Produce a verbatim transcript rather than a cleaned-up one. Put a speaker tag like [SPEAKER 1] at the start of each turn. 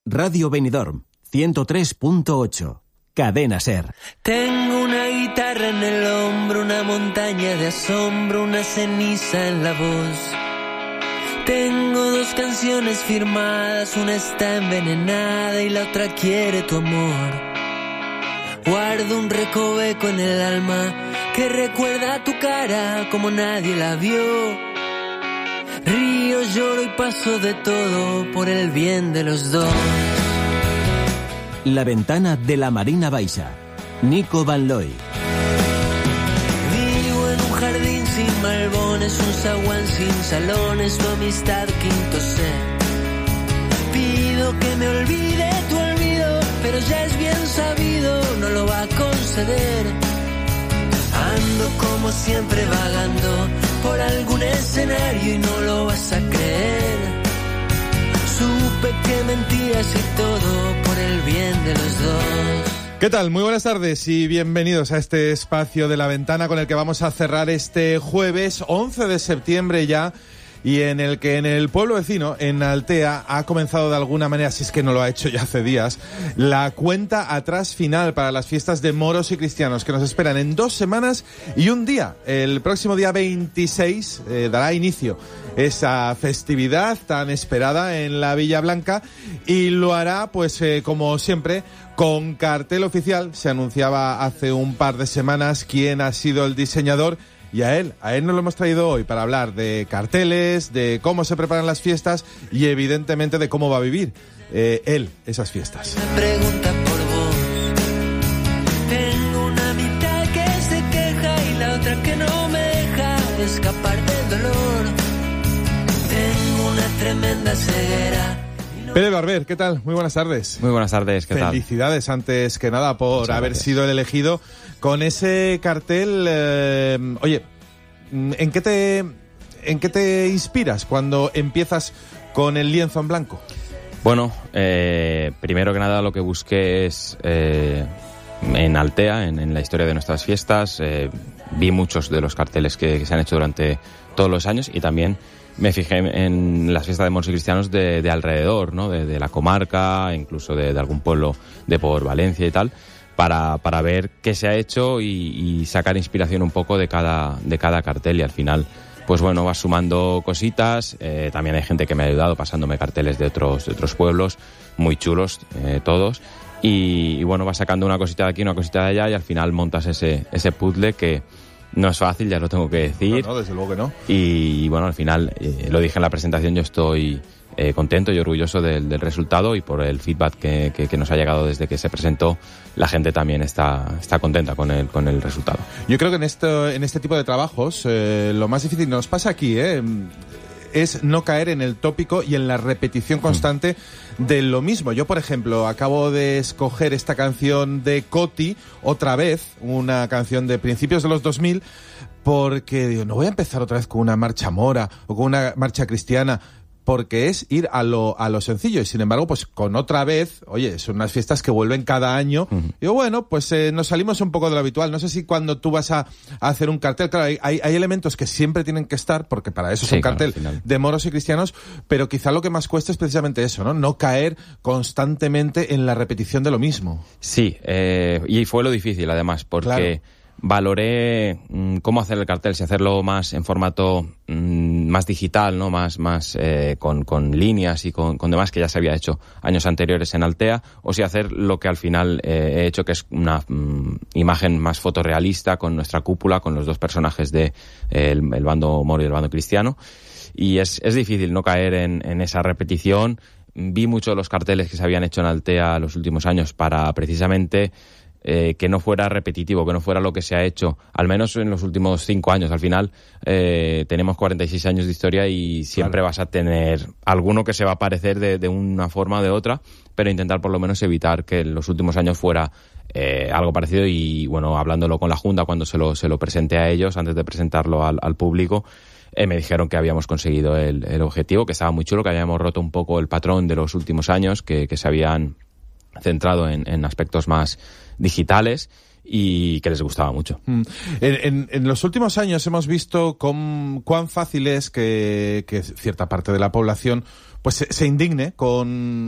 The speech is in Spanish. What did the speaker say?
[SPEAKER 1] Radio Benidorm, ciento tres punto ocho. Cadena SER.
[SPEAKER 2] Tengo una guitarra en el hombro, una montaña de asombro, una ceniza en la voz. Tengo dos canciones firmadas, una está envenenada y la otra quiere tu amor. Guardo un recoveco en el alma que recuerda tu cara como nadie la vio. Río, lloro y paso de todo por el bien de los dos.
[SPEAKER 1] La ventana de la Marina Baixa. Nico Van Looy.
[SPEAKER 2] Vivo en un jardín sin malbones, un zaguán sin salones, tu amistad quinto C. Pido que me olvide tu olvido, pero ya es bien sabido, no lo va a conceder. Ando como siempre vagando por algún escenario y no lo vas a creer. Supe que mentías y todo por el bien de los dos.
[SPEAKER 3] ¿Qué tal? Muy buenas tardes y bienvenidos a este espacio de La Ventana con el que vamos a cerrar este jueves once de septiembre ya, y en el que en el pueblo vecino, en Altea, ha comenzado de alguna manera, si es que no lo ha hecho ya hace días, la cuenta atrás final para las fiestas de moros y cristianos que nos esperan en dos semanas y un día. El próximo día veintiséis eh, dará inicio esa festividad tan esperada en la Villa Blanca, y lo hará, pues eh, como siempre, con cartel oficial. Se anunciaba hace un par de semanas quién ha sido el diseñador, y a él, a él nos lo hemos traído hoy para hablar de carteles, de cómo se preparan las fiestas y evidentemente de cómo va a vivir eh, él esas fiestas.
[SPEAKER 2] Me pregunta por vos. Tengo una mitad que se queja y la otra que no me deja escapar del dolor. Tengo una tremenda ceguera.
[SPEAKER 3] Pere Barber, ¿qué tal? Muy buenas tardes.
[SPEAKER 4] Muy buenas tardes, ¿qué tal?
[SPEAKER 3] Felicidades antes que nada por Muchas haber gracias. sido el elegido con ese cartel. Eh, oye, ¿en qué te en qué te inspiras cuando empiezas con el lienzo en blanco?
[SPEAKER 4] Bueno, eh, primero que nada lo que busqué es eh, en Altea, en, en la historia de nuestras fiestas, eh, vi muchos de los carteles que, que se han hecho durante todos los años, y también me fijé en las fiestas de moros y cristianos de, de alrededor, ¿no? De, de la comarca, incluso de, de algún pueblo de por Valencia y tal, para, para ver qué se ha hecho y, y sacar inspiración un poco de cada, de cada cartel. Y al final, pues bueno, vas sumando cositas. Eh, también hay gente que me ha ayudado pasándome carteles de otros, de otros pueblos, muy chulos eh, todos. Y, y bueno, vas sacando una cosita de aquí, una cosita de allá, y al final montas ese, ese puzzle que no es fácil, ya lo tengo que decir.
[SPEAKER 3] No, no, desde luego que no.
[SPEAKER 4] Y, y bueno, al final, eh, lo dije en la presentación, yo estoy eh, contento y orgulloso del, del resultado, y por el feedback que, que, que nos ha llegado desde que se presentó, la gente también está, está contenta con el, con el resultado.
[SPEAKER 3] Yo creo que en este, en este tipo de trabajos, eh, lo más difícil nos pasa aquí, eh, es no caer en el tópico y en la repetición constante mm. de lo mismo. Yo, por ejemplo, acabo de escoger esta canción de Coti, otra vez, una canción de principios de los dos mil, porque digo, no voy a empezar otra vez con una marcha mora o con una marcha cristiana, porque es ir a lo a lo sencillo. Y sin embargo, pues con otra vez, oye, son unas fiestas que vuelven cada año. Uh-huh. Digo, bueno, pues eh, nos salimos un poco de lo habitual. No sé si cuando tú vas a, a hacer un cartel, claro, hay, hay, hay elementos que siempre tienen que estar, porque para eso es sí, un cartel claro, de moros y cristianos, pero quizá lo que más cuesta es precisamente eso, ¿no? No caer constantemente en la repetición de lo mismo.
[SPEAKER 4] Sí, eh, y fue lo difícil, además, porque claro. valoré mmm, cómo hacer el cartel, si hacerlo más en formato mmm, más digital, no más más eh, con, con líneas y con, con demás que ya se había hecho años anteriores en Altea, o si hacer lo que al final eh, he hecho, que es una mmm, imagen más fotorrealista con nuestra cúpula, con los dos personajes de eh, el, el bando moro y el bando cristiano. Y es, es difícil no caer en, en esa repetición. Vi muchos de los carteles que se habían hecho en Altea los últimos años para precisamente Eh, que no fuera repetitivo, que no fuera lo que se ha hecho, al menos en los últimos cinco años. Al final eh, tenemos cuarenta y seis años de historia y siempre claro. vas a tener alguno que se va a parecer de, de una forma o de otra, pero intentar por lo menos evitar que en los últimos años fuera eh, algo parecido. Y bueno, hablándolo con la Junta cuando se lo, se lo presenté a ellos, antes de presentarlo al, al público, eh, me dijeron que habíamos conseguido el, el objetivo, que estaba muy chulo, que habíamos roto un poco el patrón de los últimos años, que, que se habían centrado en, en aspectos más digitales y que les gustaba mucho.
[SPEAKER 3] Mm. En, en, en los últimos años hemos visto con, cuán fácil es que, que cierta parte de la población pues se, se indigne con